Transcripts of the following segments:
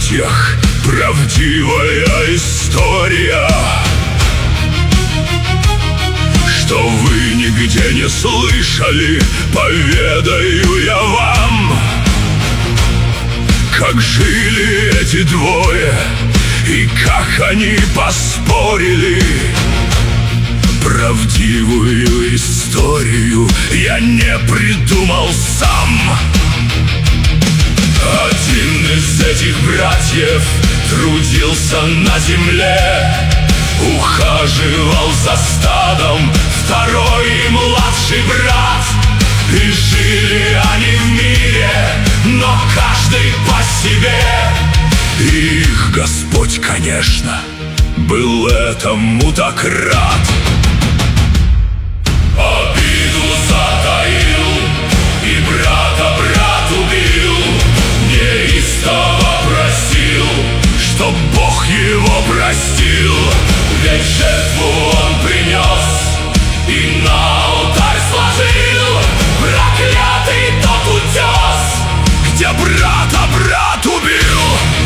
братьях правдивая история, что вы нигде не слышали, поведаю я вам. Как жили эти двое и как они поспорили. Правдивую историю я не придумал сам. Один из этих братьев трудился на земле, ухаживал за стадом второй и младший брат. И жили они в мире, но каждый по себе. И их Господь, конечно, был этому так рад. Обиду затаил и брата брат убил, неистово просил, чтоб Бог его простил. Ведь жертву он принес и на алтарь сложил. Проклятый тот утес, где брата брат убил.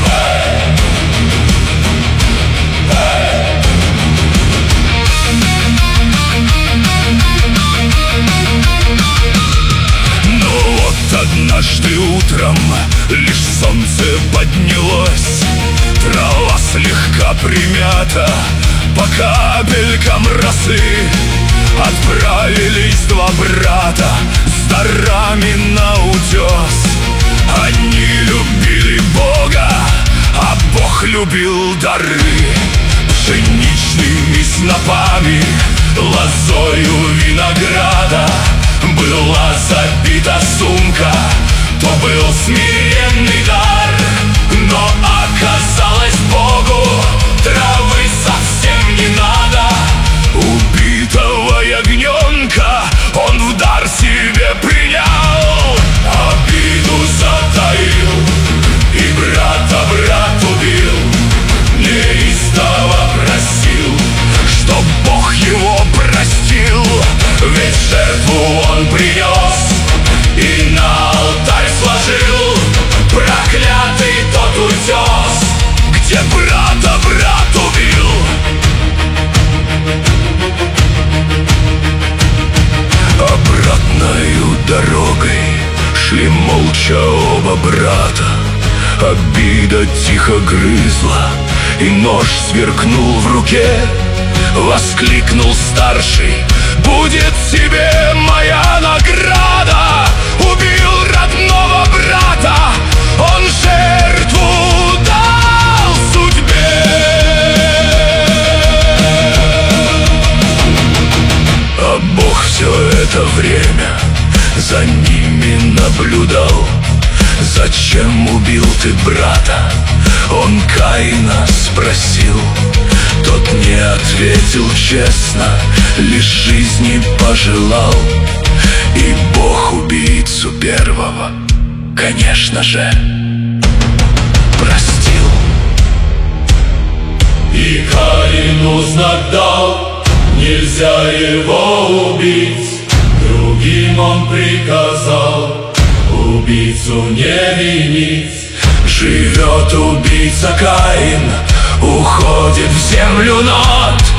Но вот однажды утром лишь солнце поднялось, трава слегка примята по капелькам росы. Отправились два брата с дарами на утес. Они любили Бога, а Бог любил дары. Пшеничными снопами, лозою винограда была забита сумка, то был смиренный дар. Но оказалось, Богу травы совсем не надо. Убитого ягненка он в дар себе принял. Обиду затаил и брата брат убил, неистово просил, чтоб Бог его простил. Ведь жертву он принес и на алтарь сложил. Проклятый тот утес, где брата брат убил. Обратною дорогой шли молча оба брата. Обида тихо грызла, и нож сверкнул в руке. Воскликнул старший: будет тебе моя награда. Убил родного брата, он жертву дал судьбе. А Бог все это время за ними наблюдал. Зачем убил ты брата? Он Каина спросил. Тот не ответил честно, лишь жизни пожелал. И Бог убийцу первого, конечно же, простил. И Каину знак дал: нельзя его убить. Другим он приказал убийцу не винить. Живет убийца Каин, уходит в землю нот.